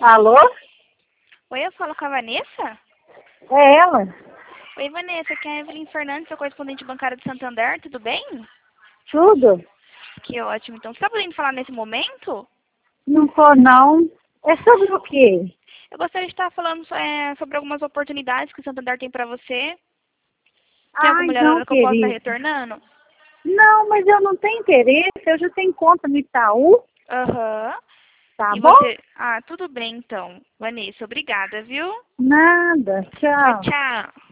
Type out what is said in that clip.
Alô? Oi, eu falo com a Vanessa? É ela? Oi, Vanessa, aqui é a Evelyn Fernandes, sou correspondente bancária do Santander, tudo bem? Tudo? Que ótimo. Então, você está podendo falar nesse momento? Não tô, não. É sobre o quê? Eu gostaria de estar falando sobre algumas oportunidades que o Santander tem para você. Tem alguma Ai, mulher não, hora que eu possa estar querida. retornando? Não, mas eu não tenho interesse. Eu já tenho conta no Itaú. Aham. Tá E bom? você... Ah, tudo bem então. Vanessa, obrigada, viu? Nada. Tchau, Tchau. tchau.